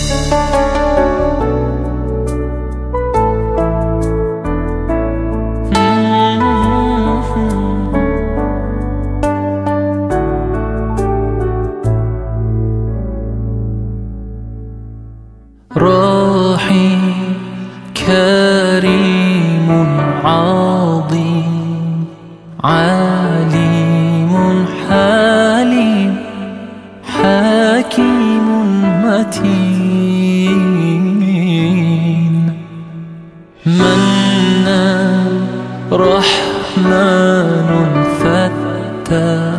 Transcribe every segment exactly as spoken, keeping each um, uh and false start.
راحي كريم عظيم عليم حليم حكيم متين منان رحمن فتاح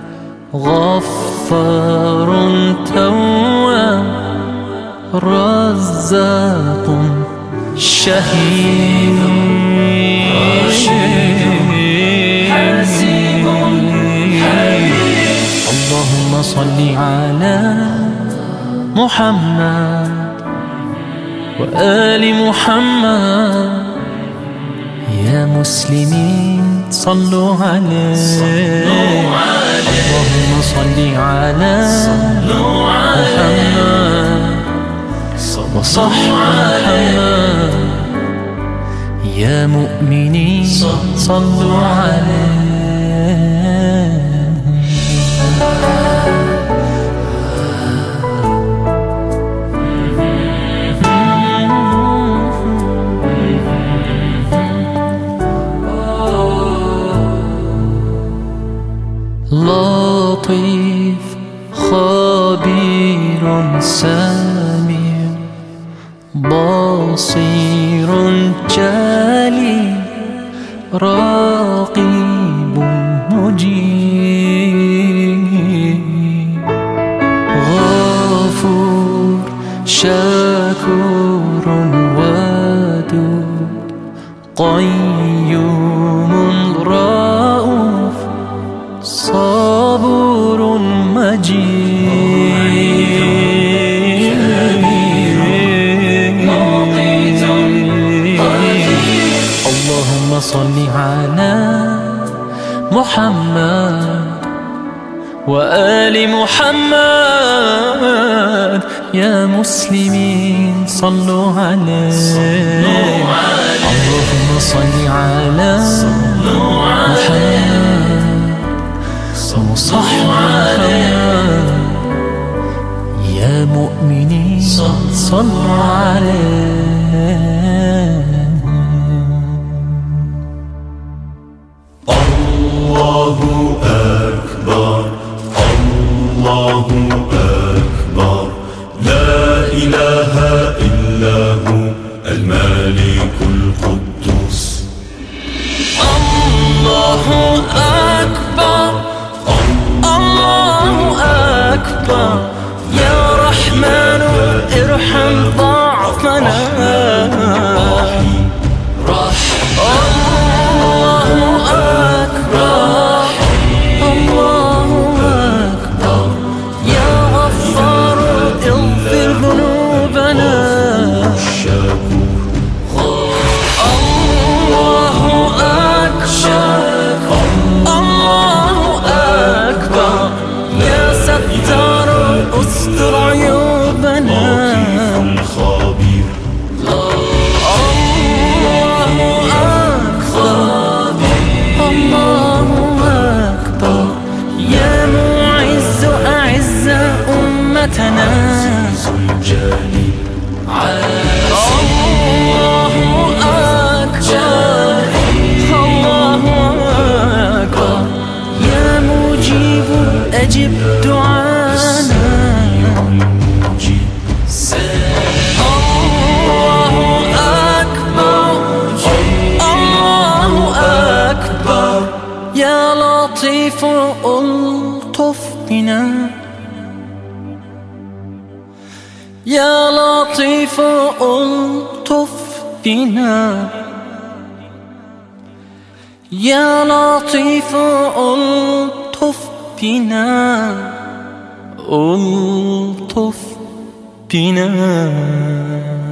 غفار تواب رزاق شهيد حسيب حبيب. اللهم صل على محمد وآل محمد. يا مسلمين صلوا عليه. اللهم صل على محمد وصح محمد. يا مؤمنين صلوا عليه. لطيف خبير سميع بصير جليل رقيب مجيب غفور شكور ودود قيوم رؤوف صبور مجيد. اللهم صل على محمد وآل محمد. يا مسلمين صلوا عليه. اللهم صل على محمد وصح محمد. يا مؤمنين صلوا عليه. الله أكبر الله أكبر لا إله إلا هو الملك القدوس. الله أكبر الله أكبر يا رحمن ارحم ضعفنا. استر عيوبنا. خبير الله أكبر الله أكبر يا معز أعز أمتنا. الله أكبر الله أكبر يا مجيب أجب دعانا. الله أكبر الله أكبر يا لطيف ألطف بنا. يا لطيف ألطف بنا. يا لطيف ألطف بنا ألطف بنا.